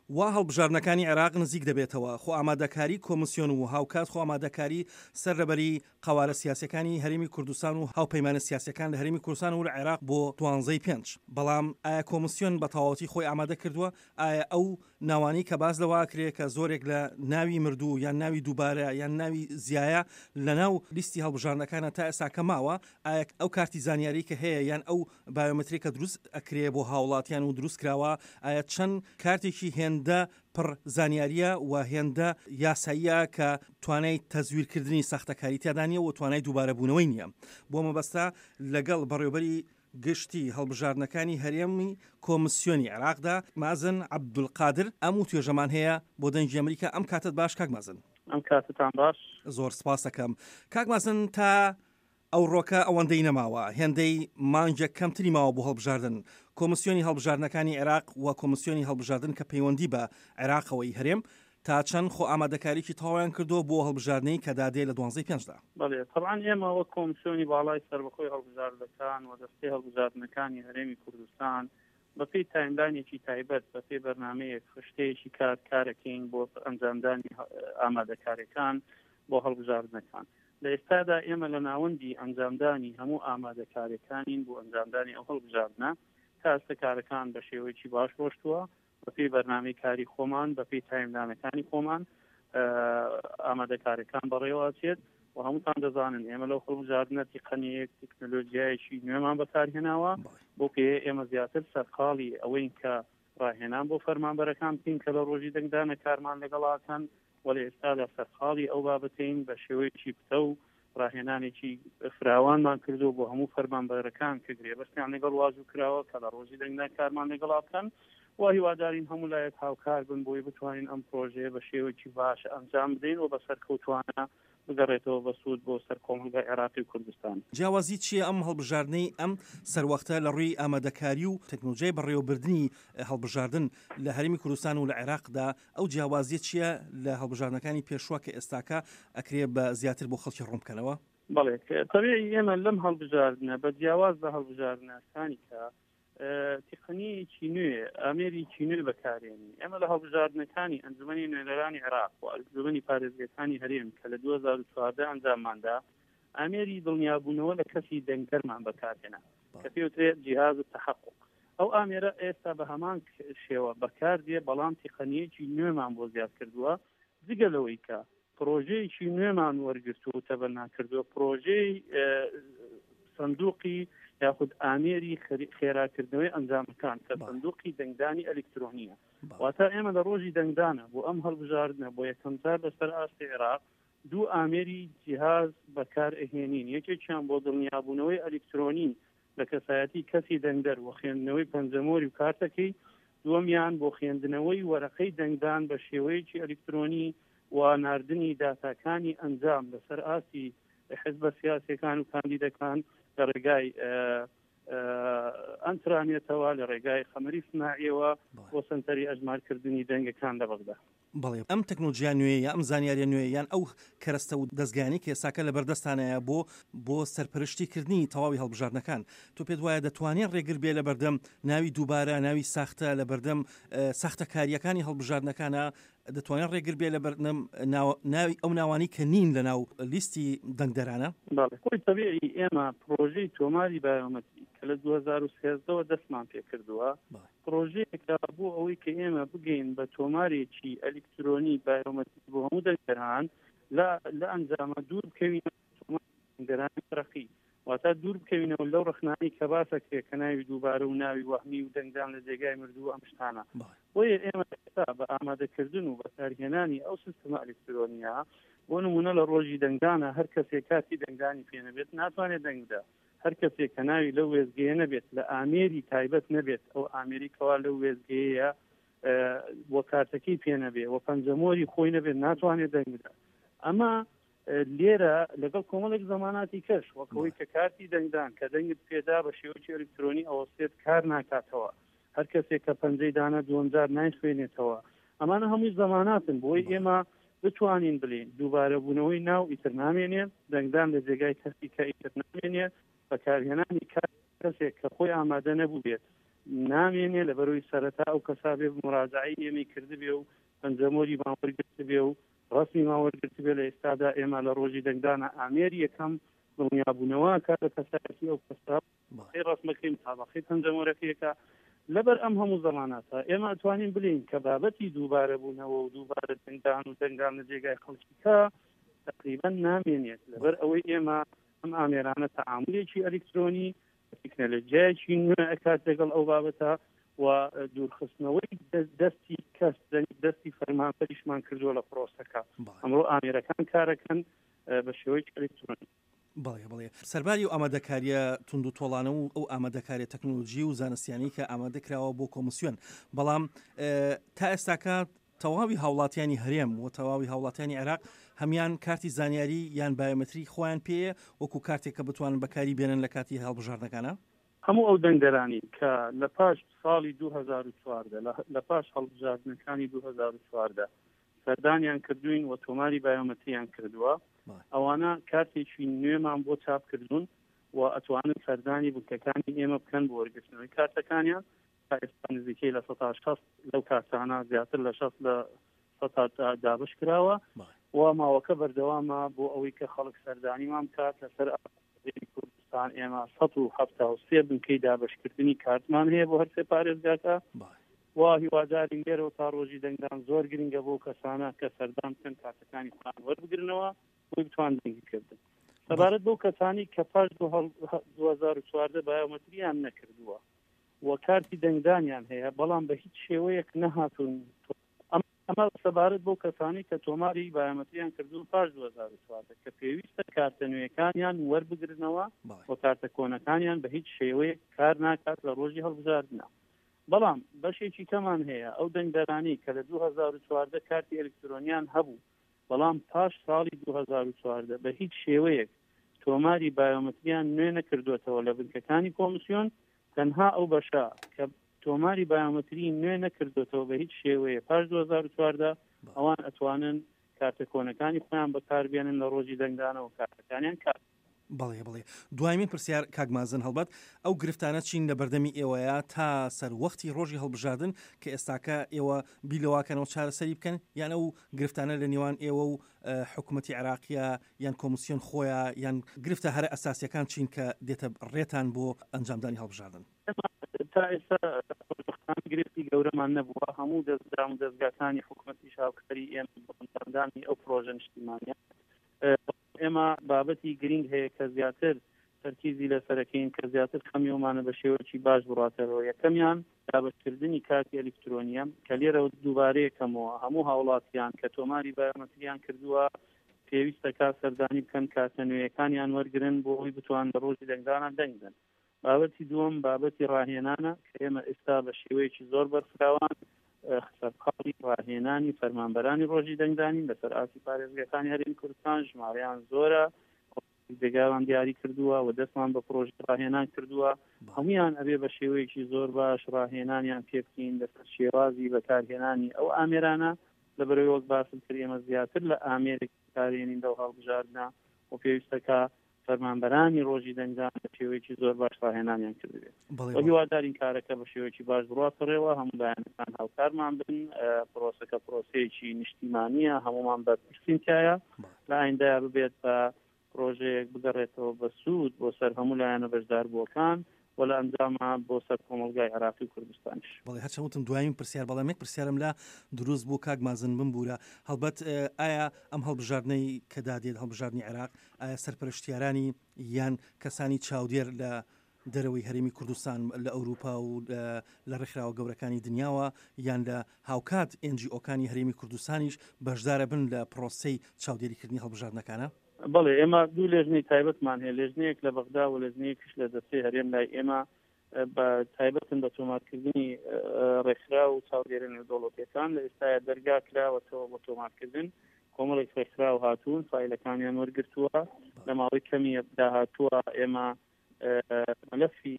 وا هەڵبژارنەکانی عێراق نزیک دەبێتەوە خۆ ئامادەکاری کۆمسیۆن و هاوکات خۆ ئامادەکاری سەرڕەبەری قەوارە سیاسەکانی هەرێمی کوردستان و هاوپەیمانە سیاسەکان لە هەرێمی کوردستان و لە عێراق بۆ 12/5 بەڵام ئایا کۆمسیۆن بە تەواوەتی خۆی ئامادە کردووە؟ ئایا ئەو ناوانی کە باز لەواکرێت کە زۆرێک لە ناوی مردوو یان ناوی دووبارە یان ناوی زیایە لە ناو لیستی هەڵبژارنەکانە تا ئێستا کە ماوە، ئایا ئەو کارتی زانیاری کە هەیە یان ئەو بایۆمەتری کە دروست ئەکرێ بۆ هاوڵاتیان و دروست کراوە، ئایا چەند کارتێکی هێندە پڕ زانیاریە و هێندە یاساییە کە توانای تەزویرکردنی ساختەکاری تیادانیە و توانای دووبارەبوونەوەی نییە. بۆ مەبەستا لەگەڵ بەڕێوەبەری گشتی هەڵبژارنەکانی هەرێمی کۆمسیۆنی عێراقدا مازن عەبدولقادر ئەم و توێژەمان هەیە بۆ دەنگی ئەمریکا. ئەم کاتت باش کاک مازن؟ ئەم کاتتان باش. زۆر سپاس دەکەم کاک مازن. تا ئەو ڕۆکە ئەوەندەی نەماوە، هێندەی مانجە کەمتری ماوە بۆ هەڵبژاردن. کۆمسیۆنی هەڵبژاردنەکانی عێراق و کۆمسیۆنی هەڵبژاردن کە پەیوەندی بە عێراقەوەی هەرێم تا چەند خۆ ئامادەکاریی تەواویان کردو بۆ هەڵبژاردنەی کە دادێ لە 12/5دا. بەڵێ طبعاً ئێمە وەک کۆمسیۆنی باڵای سەربەخۆی هەڵبژاردنەکان و دەستەی هەڵبژاردنەکانی هەرێمی کوردستان بەپێی تایملاینێکی تایبەت بەپێی بەرنامەیەک شتەیەکی کارەکەین بۆ ئەنجامدانی ئامادەکاریەکان بۆ هەڵبژاردنەکان. لە ئێستادا ئێمە لە ناوەندی ئەنجامدانی هەموو ئامادەکاریەکانین بۆ ئەنجامدانی ئەو هەڵبژاردنە تا ئەستەکارەکان بە شێوەیەکی باش ڕۆشتووە بەپێی بەرنامەی کاری خۆمان بەپێی تایملاینەکانی خۆمان ئامادەکاریەکان بەڕێوەچێت و هەمووتان دەزانن ئێمە لەو هەڵبژاردنە تەکنیک تەکنۆلۆژیایەکی نوێمان بەکارهێناوە بۆ پێ ئێمە زیاتر سەرقاڵی ئەوەین کە ڕاهێنان بۆ فەرمانبەرەکان بکەین کە لە ڕۆژی دەنگدانە کارمان لەگەڵاکەن و لە ئێستادا سەرقاڵی ئەو بابەتین بە شێوەیەکی پتە و ڕاهێنانێکی فراوانمان کردو بۆ هەموو فەرمانبەرەکان کە گرێبەستیان لەگەڵ واز و کراوە کە لە ڕۆژی دەنگدان کارمان لەگەڵا بکەن و هیوادارین هەموو لایەک هاوکار بن بۆی بتوانین ئەم پرۆژەیە بە شێوەیەکی باش ئەنجام بدەین و بەسەر کەوتوانە بگەڕێتەوە بە سوود بۆ سەر کۆمەلگای عێراقی و کوردستان. جیاوازی چییە ئەم هەڵبژاردنەی ئەم سەروەختە لە ڕووی ئامادەکاری و تەکنۆلۆژیای بەڕێوەبردننی هەڵبژاردن لە هەرێمی کوردستان و لە عێراقدا ئەو جیاوازی چییە لە هەڵبژاردنەکانی پێشوە کە ئێستاکە ئەکرێ بە زیاتر بۆ خەڵکی ڕوونکەنەوە؟ بەڵێ طبیعی ئێمە لەم هەڵبژاردنە بە جیاواز بە هەڵبژاردنەکانی کە تقنیەکی نوێ ئامێریکی نوێ بەکارێنی ئێمە لە هەڵبژاردنەکانی ئەنجومەنی نوێنەرانی عێراق و ئەنجومەنی پارێزگەکانی هەرێم کە لە 2014 ئەنجامماندا ئامێری دڵنیابوونەوە لە کەسی دەنگەرمان بەکارهێنا کە پێوترێت جیهاز تەحقق. ئەو ئامێرە ئێستا بە هەمان شێوە بەکاردێ بەڵام تقنیەکی نوێمان بۆ زیاد کردووە جگەلەوەی کە پرۆژەیەکی نوێمان وەرگرتو و تەبەنا کردووە پرۆژەی سندوقی یاخود ئامێری خێراکردنەوەی ئەنجامەکان کە سندوقی دەنگدانی ئەلکترۆنیە واتە ئێمە لە ڕۆژی دەنگدانە بۆ ئەم هەڵبژاردنە بۆ یەکەم جار لەسەر ئاستی عێراق دوو ئامێری جیهاز بەکار ئەهێنین یەکێکیان بۆ دڵنیابوونەوەی ئەلکترۆنی لە کەسایەتی کەسی دەنگدەر و خوێندنەوەی پەنجەمۆری و کارتەکەی، دووەمیان بۆ خوێندنەوەی وەرەقەی دەنگدان بە شێوەیەکی ئەلکترۆنی و ناردنی داتاکانی ئەنجام لەسەر ئاسی حزبە سیاسیەکان و کاندیدەکان لە ڕێگای ئەنترانێتەوە لە ڕێگای خەمەری سناعیەوە بۆ سنتەری ئەژمارکردنی دەنگەکان لەبەغدا. بەڵێ ئەم تەکنۆلۆژیا نوێ یا ئەم زانیاریە نوێ یان ئەو کەرەستە و دەستگانی کە ئێساکە لە بەردەستانەیە بۆ سەرپەرشتیکردنی تەواوی هەڵبژاردنەکان، تۆ پێت وایە دەتوانێت ڕێگر بێ لە بەردەم ناوی دووبارە ناوی ساختە لە بەردەم ساختەکاریەکانی هەڵبژاردنەکانە دەتوانێت ڕێگر بێ لە بەردەم ناوی ئەو ناوانی کە نین لە ناو لیستی دەنگدەرانە؟ بەڵێ خۆی تەبیعی ئێمە پرۆژەی تۆماری بایۆمەتریک کە لە 2013 دەستمان پێ کردووە پرۆژەیەکە بۆ ئەوەی کە ئێمە بگەین بە تۆمارێکی ئەلکترۆنی بایۆمەتریک بۆ هەموو دەنگدەران لە ئەنجامە دوور بکەوینە دەنگدەرانی تەرەقی واتە دوور بکەوینەوە لەو ڕخنانی کە باسەکرێت کە ناوی دووبارە و ناوی وەهمی و دەنگدان لە جێگای مردوو ئەم شتانە. بۆیە ئێمە بە ئامادەکردن و بەکارهێنانی ئەو سیستەمە ئەلکترۆنیە بۆ نمونە لە ڕۆژی دەنگدانە هەر کەسێک کاتی دەنگدانی پێ نەبێت ناتوانێت دەنگدا، هەر کەسێک کە ناوی لەو وێزگەیە نەبێت لە ئامێری تایبەت نەبێت ئەو ئامێریکەوە لەو وێزگەیە بۆ کارتەکەی پێ نەبێ و پەنجەمۆری خۆی نەبێت ناتوانێت دەنگدا. ئەمە لێرە لەگەڵ کۆمەڵێک زەماناتی کەش وەکەوەی کە کارتی دەنگدان کە دەنگت پێدا بە شێوەیەکی ئەلکترۆنی ئەوەستێت کار ناکاتەوە، هەر کەسێک کە پەنجەی دانا دووەمجار نایخوێنێتەوە. ئەمانە هەمووی زەماناتن بۆی ئێمە بتوانین بڵین دووبارە بوونەوەی ناو ئیتر نامێنێت، دەنگدان لە جێگای کەسی کە ئیتر نامێنێت، بەکارهێنانی کەسێک کە خۆی ئامادە نەبوو بێت نامێنێ لە بەرەوەی سەرەتا ئەو کەسا بێ مراجعی ئێمەی کردبێ و پەنجەمۆری ماوەرگرت بێ و ڕسمی ماوەرگرت بێ لە ئێستادا ئێمە لە ڕۆژی دەنگدانە ئامێری یەکەم دڵنیابوونەوە کە لە کەسایەتی ئەو کەسا ڕسمەکەی متابقەی پەنجەمۆرەکەیەکە. لەبەر ئەم هەموو زەماناتە ئێمە ئەتوانین بڵین کە بابەتی دووبارە بوونەوە و دووبارە دەنگدان لە جێگای خەڵکیکە تقریبا نامێنێت لەبەر ئەوەی ئێمە ئەم ئامێرانە تەعاملێکی ئەلکترۆنی تکنۆلۆژیایکی نوێ ئەکات لەگەڵ ئەو بابەتە و دوورخستنەوەی دەستی کەس دەستی فەرمانبەریشمان کردووە لە پرۆسەکە. ئەمڕۆ ئامێرەکان کارەکەن بە شێوەیەکی ئەلکترۆنی. بەڵێ سەرباری و ئامادەکاریە تونند و تۆڵانە و ئەو ئامادەکاری تەکنۆلۆژی و زانستیانی کە ئامادەکراوە بۆ کۆمسیۆن، بەڵام تا ئێستاکە تەواوی هاوڵاتیانی هەرێم و تەواوی هاوڵاتیانی عێراق هەمیان کارتی زانیاری یان بایۆمەتری خۆیان پێیە وەکو کارتێک کە بتوانن بەکاری بێنن لە کاتی هەڵبژاردنەکانە. هەموو ئەو دەنگدەرانی کە لە پاش ساڵی 2014 لە پاش هەڵبژاردنەکانی 2014 سەردانیان کردوین و تۆماری بایۆمەتریان کردووە، ئەوانە کارتێکی نوێمان بۆ چاپکردوون و ئەتوانن سەردانی بنکەکانی ئێمە بکەن بۆ وەرگرتنەوەی کارتەکانیان. تا ئێستا نزیکەی لە 160 لەو کارتانە زیاتر لە 60 لە 100 دابش کراوە و ماوەکە بەردەوامە بۆ ئەوەی کە خەڵک سەردانیمان بکات لەسەر کوردستان. ئێمە 173 بنکەی دابشکردنی کارتمان هەیە بۆ هەر سێ پارێزگاکە و هیوادارین لێرەوە تا ڕۆژی دەنگدان زۆر گرنگە بۆ کەسانە کە سەردان بکەن کارتەکانی خۆیان وەربگرنەوە بۆی بتوان دەنگیکردن. سەبارەت بۆ کەسانی کە پاش 2014 بایۆمەتریان نەکردووە و کارتی دەنگدانیان هەیە بەڵام بە هیچ شێوەیەک نەهاتون، ئەمە سەبارەت بۆ کەسانی کە تۆماری بایۆمەتریان کردوون پاش 2014 کە پێویستە کارتە نوێیەکانیان وەربگرنەوە و کارتە کۆنەکانیان بە هیچ شێوەیەک کار ناکات لە ڕۆژی هەڵبژاردنە. بەڵام بەشێکی کەمان هەیە ئەو دەنگدەرانی کە لە 2014 کارتی ئەلکترۆنیان هەبوو بەڵام پاش ساڵی 2014 بە هیچ شێوەیەک تۆماری بایۆمەتریان نوێ نەکردوێتەوە لە بنکەکانی کۆمسیۆن، تەنها ئەو بەشە کە تۆماری بایۆمەتری نوێ نەکردوێتەوە بە هیچ شێوەیە پاش 2014 ئەوان ئەتوانن کارتە کۆنەکانی خۆیان بەکاربێنن لە ڕۆژی دەنگدانەوە کارتەکانیان کات. بەڵێ دوایمین پرسیار کاگمازن هەڵبەت ئەو گرفتانە چین لە بەردەمی ئێوەیە تا سەر وەختی ڕۆژی هەڵبژاردن کە ئێستاکە ئێوە بیلەواکەنەوە چارەسەری بکەن یان ئەو گرفتانە لە نێوان ئێوە و حکوومەتی عێراقیە یان کۆمسیۆن خۆیان یان گرفتە هەرە ئەساسیەکان چین کە دێتە ڕێتان بۆ ئەنجامدانی هەڵبژاردن؟ تا ئێستا گرفتی گەورەمان نەبووە، هەموو دەستدام و دەستگاکانی حکوومەتی شاوکاری ئێمە بۆ ئەنجامدانی ئەو پرۆژە نیشتیمانیە. ئێمە بابەتی گرنگ هەیە کە زیاتر تەرکیزی لەسەرەکەین کە زیاتر خەمیۆمانە بە شێوەی باش بڕاتەوە. یەکەمیان دابشکردنی کارتی ئەلکترۆنیە کە لێرەوە دووبارەیەکەمەوە هەموو هاوڵاتیان کە تۆماری بایۆمەتریان کردووە پێویستە کات سەردانی بکەن کارتە نوێیەکانیان وەرگرن بۆ ئەوی بتوان لە ڕۆژی دەنگدانان دەنگدەن. بابەتی دووەم بابەتی ڕاهێنانە کە ئێمە ئێستا بە شێوەیەکی زۆر بەرفراوان سەرقاڵی ڕاهێنانی فەرمانبەرانی ڕۆژی دەنگدانی لەسەر ئاسی پارێزگاکانی هەرێمی کوردستان ژمارەیان زۆرە، دەگاوان دیاری کردووە و دەستمان بە پرۆژە ڕاهێنان کردووە. هەمویان ئەبێ بە شێوەیەکی زۆر باش ڕاهێنانیان پێ بکەین لەسەر شێوازی بەکارهێنانی ئەو ئامێرانە لە بەرەوەی وەک باسم کرد ئێمە زیاتر لە ئامێرێک کارهێنین لەو هەڵبژاردنە و پێویستەکە فەرمانبەرانی ڕۆژی دەنگدان بە شێوەیەکی زۆر باش ڕاهێنانیان کردبێت. هیوادارین کارەکە بە شێوەیەکی باش بڕاتەڕێەوە، هەموو لایەنەکان هاوکارمان بن، پرۆسەکە پرۆسەیەکی نیشتیمانیە، هەمومان بەرپرسینتایە لە ئایندەیە ببێت بە پرۆژەیەک بگەڕێتەوە بە سوود بۆ سەر هەموو لایەنە بەشداربووەکان و لە ئەنجامە بۆ سەر کۆمەڵگای عێراقی و کوردستانیش. بەڵێ هەرچەوتم دوایین پرسیار بەڵام یەک پرسیارم لە دروست بوو کاگمازن بمبورە هەڵبەت ئایا ئەم هەڵبژاردنەی کە دادێت هەڵبژاردننی عێراق ئایا سەرپەرشتیارانی یان کەسانی چاودێر لە دەرەوەی هەرێمی کوردستان لە ئەوروپا و لە ڕێکخراوە گەورەکانی دنیاوە یان لە هاوکات NGOکانی هەرێمی کوردستانیش بەشدارە بن لە پرۆسەی چاودێریکردنی هەڵبژاردنەکانە؟ بەڵێ ئێمە دوو لێژنەی تایبەتمان هەیە، لێژنەیەک لە بەغدا و لێژنەیەکیش لە دەستەی هەرێم لای ئێمە بە تایبەتن بە تۆمارکردنی ڕێکخرا و چاودێرە نێودەوڵەتیەکان لە ئێستاە دەرگا کراوەتەوە بۆ تۆمارکردن. کۆمەڵێک ڕێکخرا و هاتوون فایلەکانیان وەرگرتووە، لە ماوەی کەمی داهاتووە ئێمە مەلەفی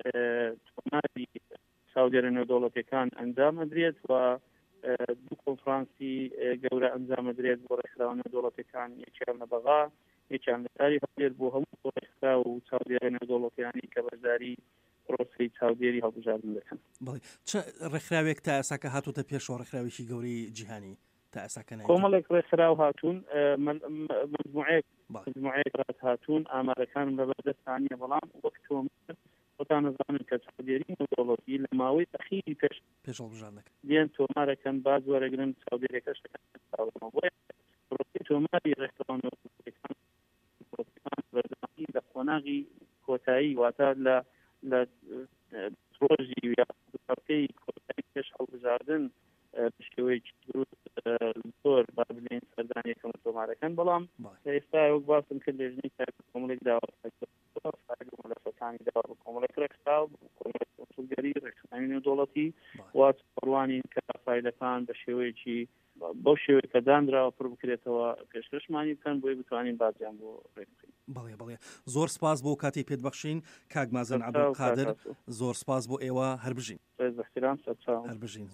تۆماری چاودێرە نێودەوڵەتیەکان ئەنجام ئەدرێت و دوو کۆنفرانسی گەورە ئەنجام ئەدرێت بۆ ڕێکخراوە نێودەوڵەتیەکان، یەکیان لە بەغا، یەکیان لە تاری هەولێر بۆ هەموو ڕێکخرا و چاودێرە نێودەوڵەتیانی کە بەشداری پرۆسی چاودێری هەڵبژاردن دەکەن. بەڵێ چ ڕێکخراوێک تا ئێساکە هاتووتە پێشەوە ڕێکخراوێکی گەورەی جیهانی تا ئێساکە کۆمەڵێک ڕێکخراو هاتوون مجموعەیەک ڕات هاتوون ئامارەکانم لەبەردەستانیە بەڵام وەک تۆمار خۆتان نەزانن کە چاودێری نێودەوڵەتی لە ماوەی تەخیری پێش هەڵبژاردنەکە دێن تۆمارەکەن باز وەرەگرن چاودێریەکەش تۆماری ڕێکخراوەکان بەردەوام لە قۆناغی کۆتایی واتە لە ڕۆژی یاکەی کۆتایی پێش هەڵبژاردن شێوەیەکی دروست زۆر با بڵێن سەردانیەکەم تۆمارەکان بەڵام ئێستا وەک باسم کرد لێژنەی کۆمەڵێک داوەسەکانی داوا بە کۆمەڵێک ڕێکخراو کۆمەڵێک کۆنسڵگەری ڕێکخراوی نێودەوڵەتی وات پەڕوانی کە فایلەکان بە شێوەیەکی بەو شێوەیە کە دانراوە پڕ بکرێتەوە پێشکەشمانی بکەن بۆی بتوانین بازیان بۆ ڕێکخین. بەڵێ زۆر سپاس بۆ کاتی پێت بەخشین کاک مازن عەبدولقادر زۆر سپاس بۆ ئێوە هەربژین هەربژین.